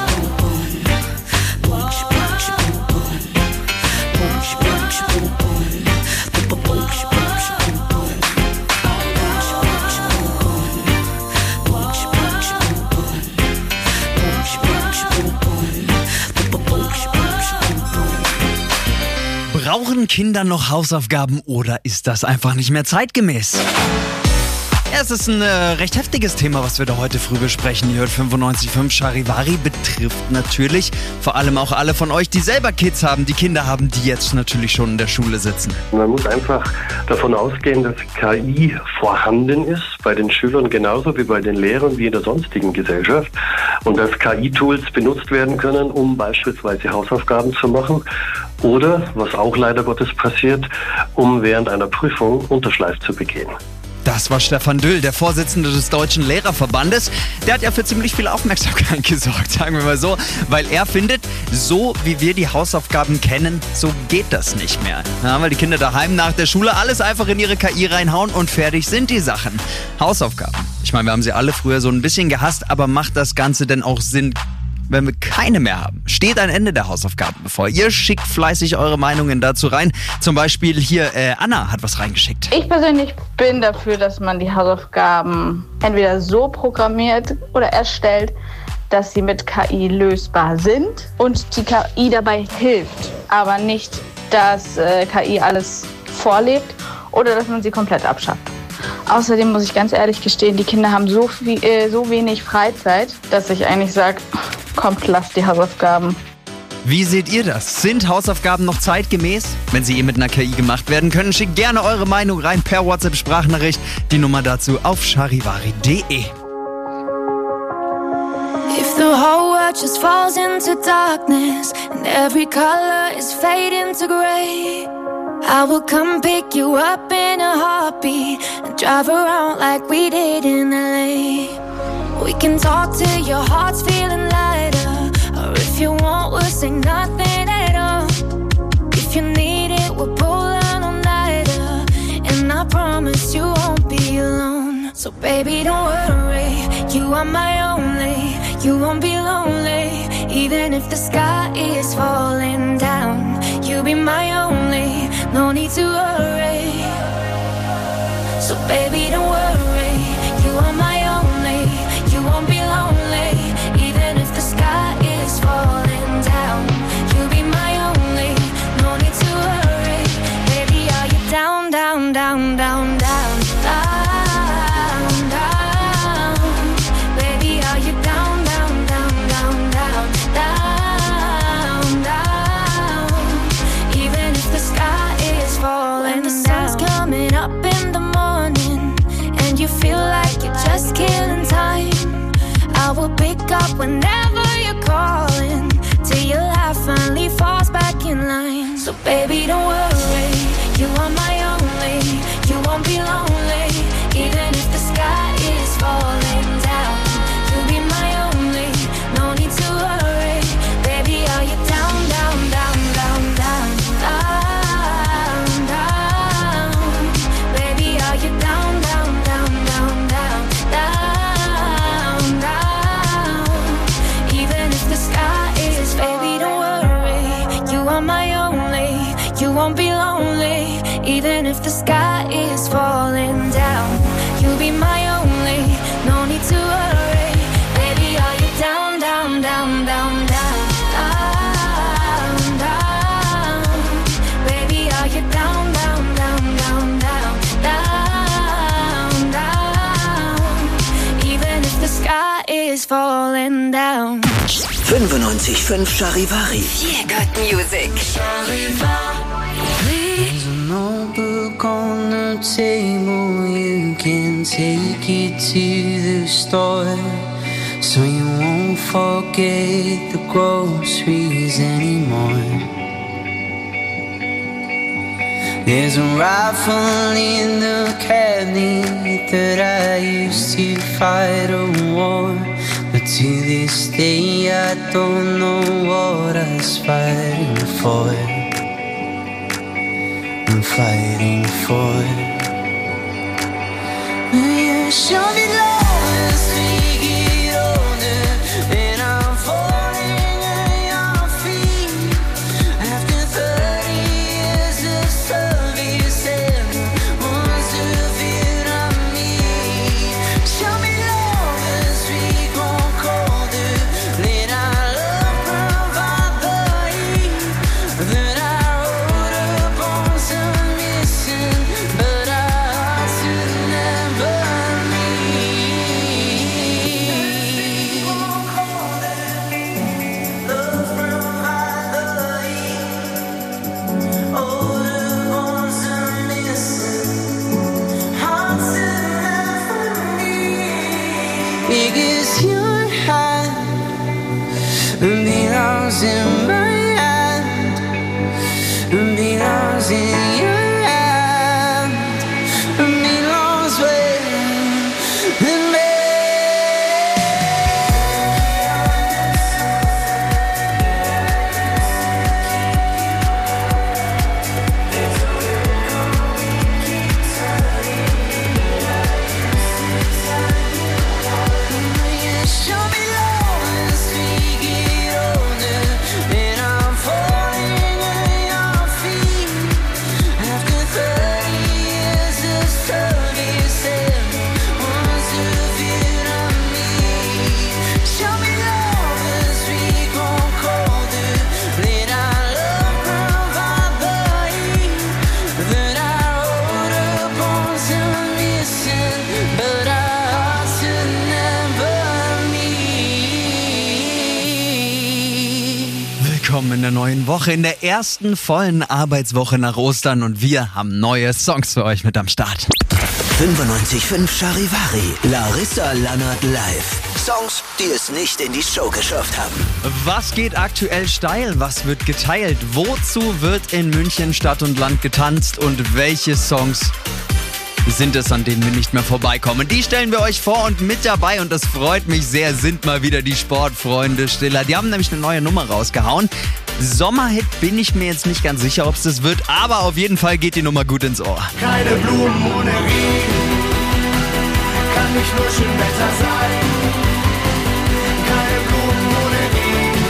Brauchen Kinder noch Hausaufgaben oder ist das einfach nicht mehr zeitgemäß? Ja, es ist ein recht heftiges Thema, was wir da heute früh besprechen. Ihr hört 95.5 Charivari, betrifft natürlich vor allem auch alle von euch, die selber Kids haben, die Kinder haben, die jetzt natürlich schon in der Schule sitzen. Man muss einfach davon ausgehen, dass KI vorhanden ist, bei den Schülern genauso wie bei den Lehrern wie in der sonstigen Gesellschaft. Und dass KI-Tools benutzt werden können, um beispielsweise Hausaufgaben zu machen oder, was auch leider Gottes passiert, um während einer Prüfung Unterschleif zu begehen. Das war Stefan Düll, der Vorsitzende des Deutschen Lehrerverbandes. Der hat ja für ziemlich viel Aufmerksamkeit gesorgt, sagen wir mal so, weil er findet, so wie wir die Hausaufgaben kennen, so geht das nicht mehr. Ja, weil die Kinder daheim nach der Schule alles einfach in ihre KI reinhauen und fertig sind die Sachen. Hausaufgaben. Ich meine, wir haben sie alle früher so ein bisschen gehasst, aber macht das Ganze denn auch Sinn, wenn wir keine mehr haben? Steht ein Ende der Hausaufgaben bevor? Ihr schickt fleißig eure Meinungen dazu rein. Zum Beispiel hier, Anna hat was reingeschickt. Ich persönlich bin dafür, dass man die Hausaufgaben entweder so programmiert oder erstellt, dass sie mit KI lösbar sind und die KI dabei hilft, aber nicht, dass KI alles vorlebt oder dass man sie komplett abschafft. Außerdem muss ich ganz ehrlich gestehen, die Kinder haben so wenig Freizeit, dass ich eigentlich sage, kommt, lasst die Hausaufgaben. Wie seht ihr das? Sind Hausaufgaben noch zeitgemäß? Wenn sie mit einer KI gemacht werden können, schickt gerne eure Meinung rein per WhatsApp-Sprachnachricht. Die Nummer dazu auf charivari.de. If the whole world just falls into darkness and every color is fading to gray, I will come pick you up in a heartbeat and drive around like we did in LA. We can talk till your heart's feeling lighter, or if you want, we'll say nothing at all. If you need it, we'll pull an all-nighter, and I promise you won't be alone. So baby, don't worry, you are my only. You won't be lonely, even if the sky is falling down. You'll be my only, no need to worry. So baby, don't worry, you are my only. You won't be lonely, even if the sky is falling down. You'll be my only, no need to worry. Baby, are you down, down, down, down, down, down, down? Baby, are you down, down, down, down, down, down, down? Even if the sky is falling down. When the sun's coming up in the morning and you feel like you're just killing time, I will pick up whenever you're calling till your life finally falls back in line. So baby, don't worry, you are my only. You won't be lonely, even if the sky is falling down. You'll be my only, no need to worry. Baby, are you down, down, down, down, down, down, down? Baby, are you down, down, down, down, down, down, down? Even if the sky is, baby, don't worry, you are my only. You won't be lonely, even if the sky is falling down. You'll be my only, no need to worry. Baby, are you down, down, down, down, down, down, down? Baby, are you down, down, down, down, down, down, down? Even if the sky is falling down. 95.5 Charivari. Feel good music. There's an old book on the table, you can take it to the store, so you won't forget the groceries anymore. There's a rifle in the cabinet that I used to fight a war, but to this day I don't know what I was fighting for. I'm fighting for. You show me love as we get older, and I'm falling at your feet. After 30 years of service and months of Vietnamese, show me love as we grow colder. Let our love provide the heat that I wrote upon some missing, but our hearts will never because your hand belongs in my hand, belongs in your hand, belongs where willkommen in der neuen Woche, in der ersten vollen Arbeitswoche nach Ostern und wir haben neue Songs für euch mit am Start. 95.5 Charivari, Larissa Lannert live. Songs, die es nicht in die Show geschafft haben. Was geht aktuell steil? Was wird geteilt? Wozu wird in München Stadt und Land getanzt? Und welche Songs sind es, an denen wir nicht mehr vorbeikommen? Die stellen wir euch vor und mit dabei, und das freut mich sehr, sind mal wieder die Sportfreunde Stiller. Die haben nämlich eine neue Nummer rausgehauen. Sommerhit bin ich mir jetzt nicht ganz sicher, ob es das wird, aber auf jeden Fall geht die Nummer gut ins Ohr. Keine Blumen ohne Regen, kann nicht nur schön Wetter sein. Keine Blumen ohne Regen,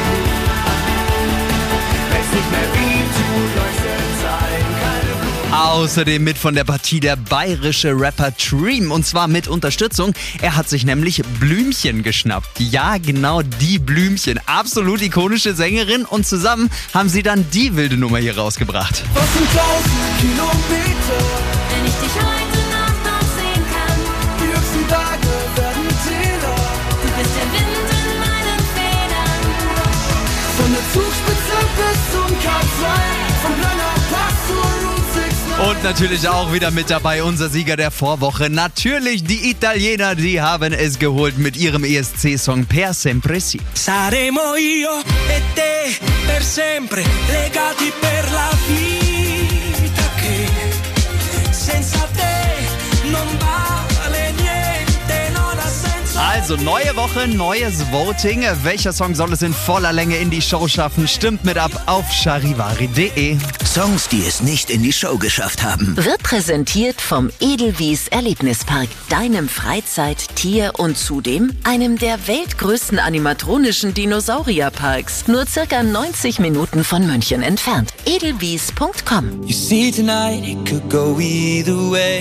wenn's nicht mehr wehtut, leuchtet sein. Keine Blumen. Außerdem mit von der Partie der bayerische Rapper Dream, und zwar mit Unterstützung. Er hat sich nämlich Blümchen geschnappt. Ja, genau, die Blümchen. Absolut ikonische Sängerin, und zusammen haben sie dann die wilde Nummer hier rausgebracht. Was sind 1000 Kilometer, wenn ich dich heute Nacht noch sehen kann? Die höchsten Tage werden Täler. Du bist der Wind in meinen Federn. Von der Zugspitze bis zum K2, vom Brenner Pass zur Route 69. Und natürlich auch wieder mit dabei unser Sieger der Vorwoche. Natürlich die Italiener, die haben es geholt mit ihrem ESC-Song Per Sempre Si. Saremo io e te per sempre legati per la vita che senza te non vale niente, non ha senso. Also neue Woche, neues Voting. Welcher Song soll es in voller Länge in die Show schaffen? Stimmt mit ab auf charivari.de. Songs, die es nicht in die Show geschafft haben. Wird präsentiert vom Edelwies Erlebnispark, deinem Freizeit-, Tier- und zudem einem der weltgrößten animatronischen Dinosaurierparks. Nur circa 90 Minuten von München entfernt. Edelwies.com. You see tonight it could go either way.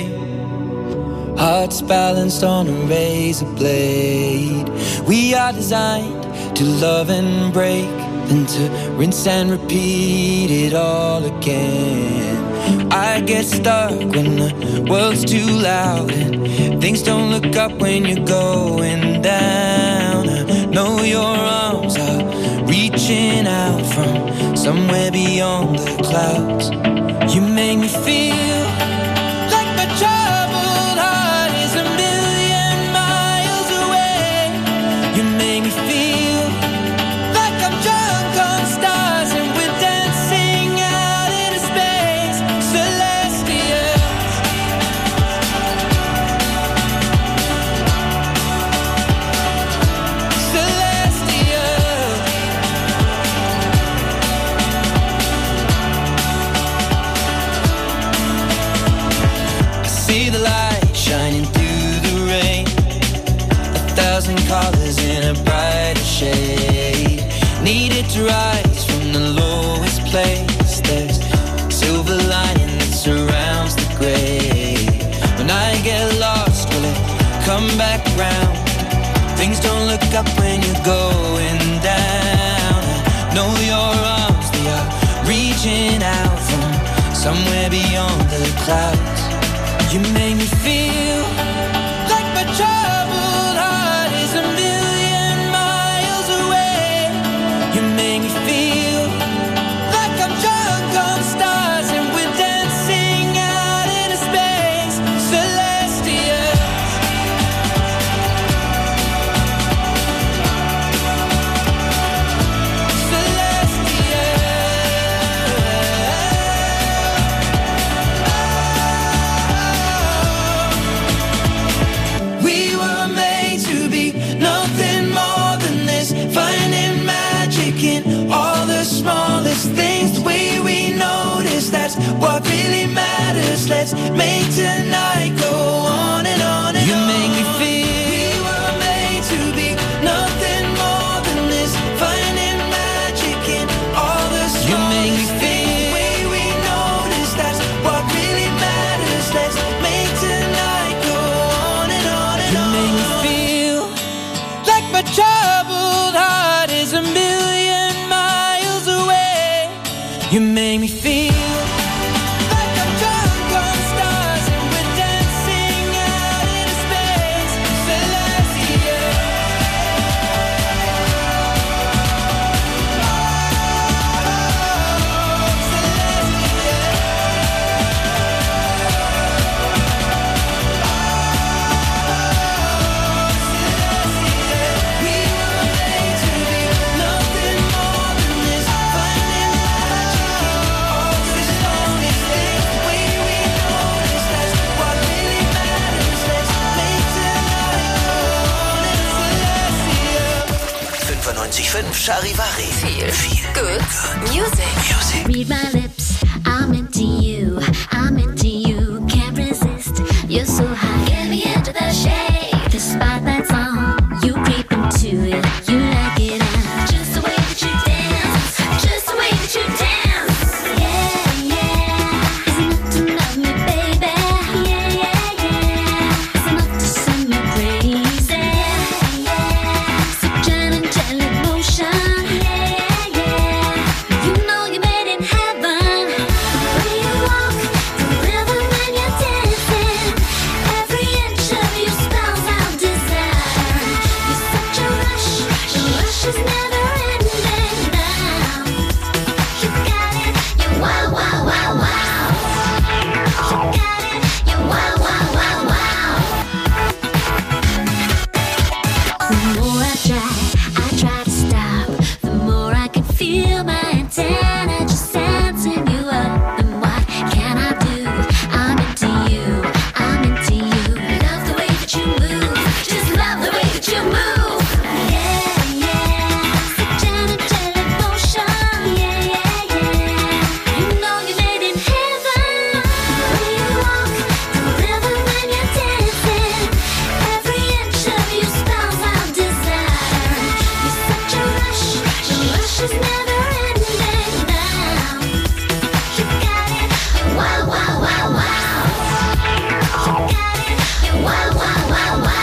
Hearts balanced on a razor blade. We are designed to love and break, then to rinse and repeat it all again. I get stuck when the world's too loud and things don't look up when you're going down. I know your arms are reaching out from somewhere beyond the clouds. You make me feel like my troubled heart is a million miles away. You make me feel like I'm drunk on stars and we're dancing out into space, celestial. Celestial. I see the light shining through the rain, 1,000 colors in a brighter shade. Needed to rise from the lowest place. There's silver lining that surrounds the gray. When I get lost, will it come back round? Things don't look up when you're going down. I know your arms, they are reaching out from somewhere beyond the clouds. You make me feel like my troubled heart is a million miles away. You make me feel like I'm drunk on stars and we're dancing out into space, celestial. We were made to be nothing more than this, finding magic in all the smallest things. The way we notice, that's what really matters. Let's make tonight go on and on and on. You make me feel we were made to be nothing more than this, finding magic in all the smallest things. You make me feel the way we notice, that's what really matters. Let's make tonight go on and on and on. You make me feel like my troubled heart is a million miles away. You make me feel like I'm drunk on stars and we're dancing out into space, celestial. 95.5 Charivari. Viel Good Music. Read my lips, I'm into you. I'm into you, can't resist. You're so high, get me into the shade. The spotlight's on, you creep into it. You like it, just the way that you dance. Just the way that you dance. Yeah, yeah. Is enough to love me, baby. Yeah, yeah, yeah. Is enough to send me crazy. Yeah, yeah. Such an angelic motion. Yeah, yeah. You know you're made in heaven. The way you walk, the rhythm when you're dancing. Every inch of you spells out desire. You're such a rush, the rush is never ending now. You got it, you wow, wow, wow, wow. You got it, you wow, wow, wow, wow. The more I try to stop. The more I can feel my antenna just sensing you up. And what can I do? I'm into you. I'm into you. Love the way that you move. Just love the way that you move. Yeah, yeah. Such an angelic motion. Yeah, yeah, yeah. You know you're made in heaven. The way you walk, the rhythm when you're dancing. Every inch of you spells out desire. You're such a rush, the rush is never ending now. You got it, wow, wow, wow, wow. You got it, wow, wow, wow, wow.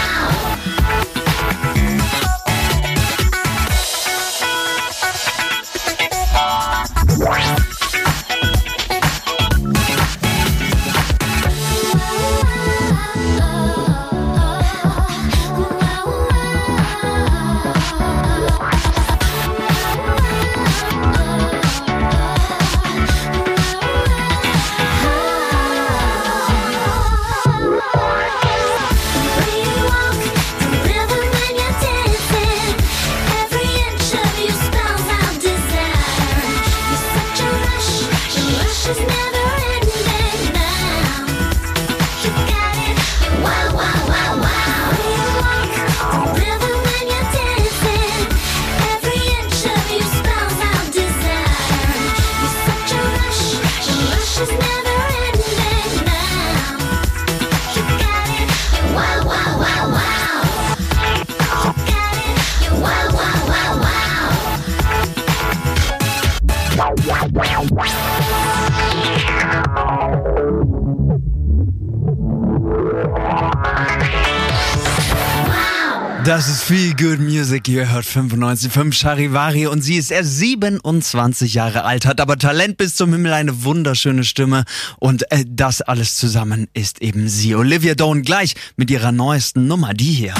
Das ist viel Good Music. Ihr hört 95.5 Charivari und sie ist erst 27 Jahre alt, hat aber Talent bis zum Himmel, eine wunderschöne Stimme und das alles zusammen ist eben sie. Olivia Dawn gleich mit ihrer neuesten Nummer, die hier.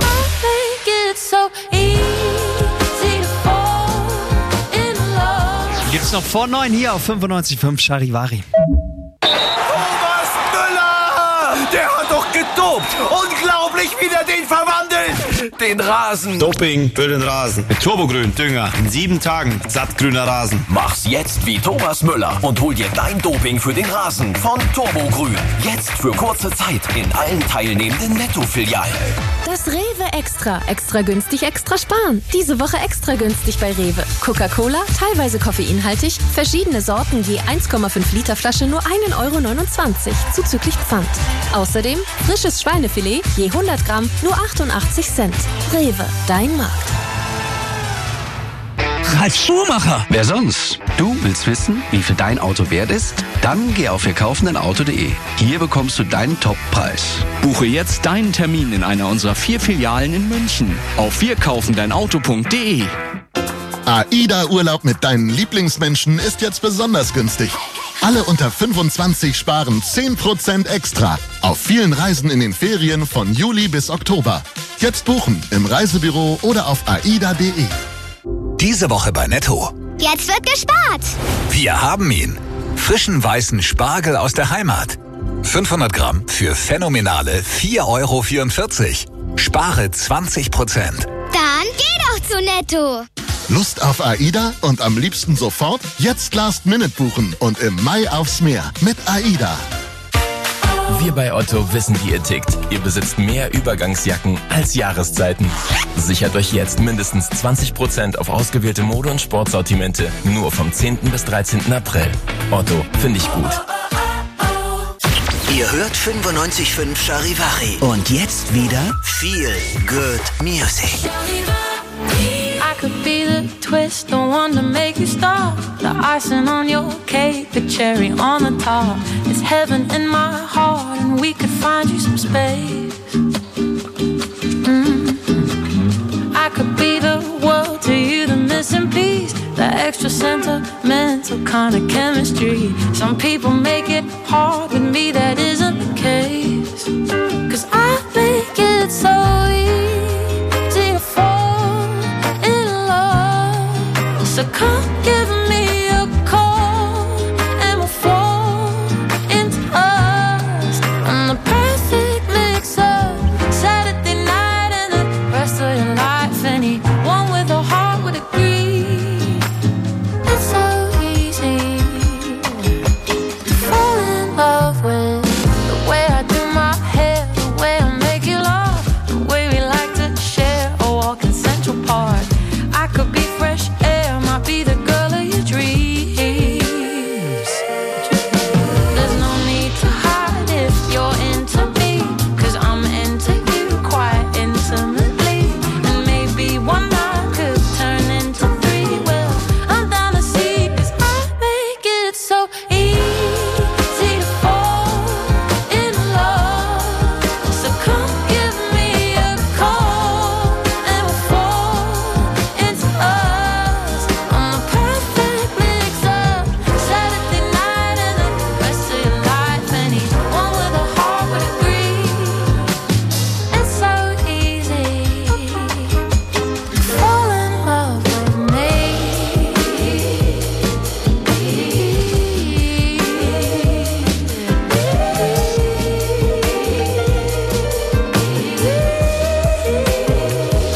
Gibt's noch vor 9 hier auf 95.5 Charivari. Thomas Müller! Der hat doch getobt! Unglaublich, wie der den verwandelt! Den Rasen! Doping für den Rasen. Mit Turbogrün Dünger. In 7 Tagen sattgrüner Rasen. Mach's jetzt wie Thomas Müller und hol dir dein Doping für den Rasen von Turbogrün. Jetzt für kurze Zeit in allen teilnehmenden Netto-Filialen. Das Rewe Extra. Extra günstig, extra sparen. Diese Woche extra günstig bei Rewe. Coca-Cola, teilweise koffeinhaltig, verschiedene Sorten je 1,5 Liter Flasche nur 1,29 € zuzüglich Pfand. Außerdem frisches Schweinefilet je 100 Gramm nur 88 Cent. Rewe, dein Markt. Ralf Schumacher. Wer sonst? Du willst wissen, wie viel dein Auto wert ist? Dann geh auf wirkaufendeinauto.de. Hier bekommst du deinen Top-Preis. Buche jetzt deinen Termin in einer unserer 4 Filialen in München auf wirkaufendeinauto.de. AIDA-Urlaub mit deinen Lieblingsmenschen ist jetzt besonders günstig. Alle unter 25 sparen 10% extra auf vielen Reisen in den Ferien von Juli bis Oktober. Jetzt buchen im Reisebüro oder auf aida.de. Diese Woche bei Netto. Jetzt wird gespart. Wir haben ihn. Frischen weißen Spargel aus der Heimat. 500 Gramm für phänomenale 4,44 €. Spare 20%. Dann geh doch zu Netto. Lust auf AIDA und am liebsten sofort? Jetzt Last Minute buchen und im Mai aufs Meer mit AIDA. Wir bei Otto wissen, wie ihr tickt. Ihr besitzt mehr Übergangsjacken als Jahreszeiten. Sichert euch jetzt mindestens 20% auf ausgewählte Mode- und Sportsortimente. Nur vom 10. bis 13. April. Otto, finde ich gut. Ihr hört 95.5 Charivari. Und jetzt wieder Feel Good Music. I could be the twist, the one to make you stop. The icing on your cake, the cherry on the top. It's heaven in my heart, and we could find you some space. I could be the world to you, the missing piece, the extra sentimental kind of chemistry. Some people make it hard, with me that isn't the case.